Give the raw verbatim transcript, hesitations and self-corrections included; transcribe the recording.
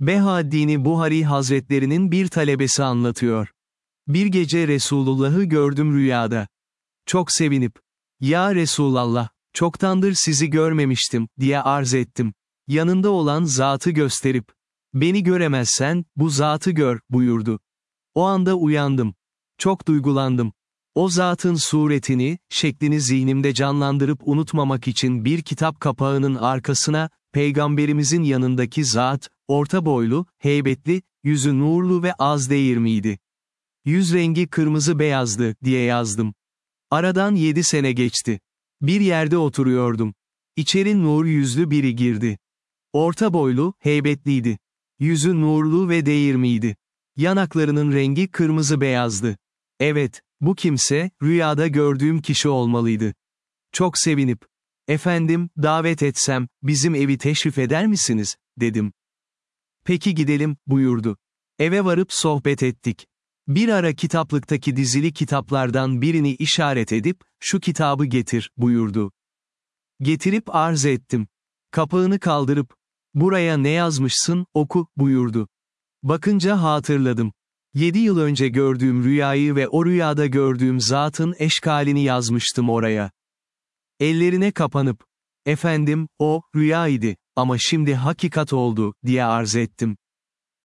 Behaddin Buhari Hazretlerinin bir talebesi anlatıyor. Bir gece Resulullah'ı gördüm rüyada. Çok sevinip, "Ya Resulallah, çoktandır sizi görmemiştim," diye arz ettim. Yanında olan zatı gösterip, "Beni göremezsen, bu zatı gör," buyurdu. O anda uyandım. Çok duygulandım. O zatın suretini, şeklini zihnimde canlandırıp unutmamak için bir kitap kapağının arkasına, Peygamberimizin yanındaki zat, orta boylu, heybetli, yüzü nurlu ve az değirmiydi. Yüz rengi kırmızı beyazdı, diye yazdım. Aradan yedi sene geçti. Bir yerde oturuyordum. İçeri nur yüzlü biri girdi. Orta boylu, heybetliydi. Yüzü nurlu ve değirmiydi. Yanaklarının rengi kırmızı beyazdı. Evet, bu kimse, rüyada gördüğüm kişi olmalıydı. Çok sevinip, "Efendim, davet etsem, bizim evi teşrif eder misiniz?" dedim. "Peki gidelim," buyurdu. Eve varıp sohbet ettik. Bir ara kitaplıktaki dizili kitaplardan birini işaret edip, "Şu kitabı getir," buyurdu. Getirip arz ettim. Kapağını kaldırıp, "Buraya ne yazmışsın, oku," buyurdu. Bakınca hatırladım. Yedi yıl önce gördüğüm rüyayı ve o rüyada gördüğüm zatın eşkalini yazmıştım oraya. Ellerine kapanıp, "Efendim, o, rüyaydı, ama şimdi hakikat oldu," diye arz ettim.